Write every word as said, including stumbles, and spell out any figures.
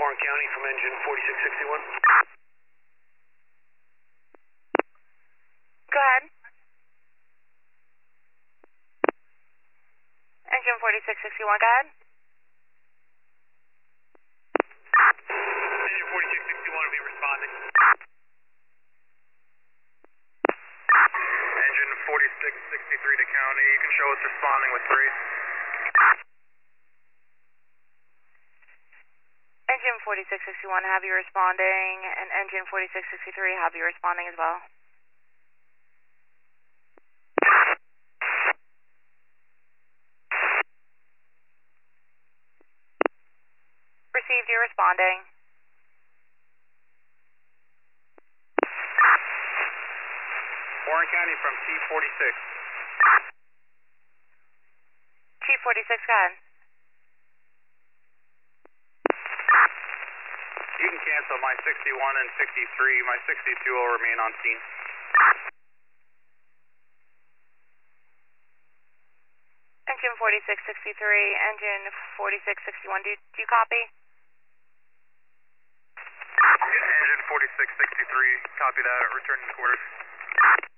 Warren County from engine forty-six sixty-one. Go ahead. Engine forty-six sixty-one, go ahead. Engine forty-six sixty-one will be responding. Engine forty-six sixty-three to county, you can show us responding with three. Engine forty-six sixty-one, have you responding, and engine forty-six sixty-three, have you responding as well. Received, you're responding. Warren County from T forty-six. T forty-six, go ahead. You can cancel my sixty-one and sixty-three. My sixty-two will remain on scene. Engine forty-six sixty-three, engine forty-six sixty-one, do, do you copy? Engine forty-six sixty-three, copy that, returning to quarters.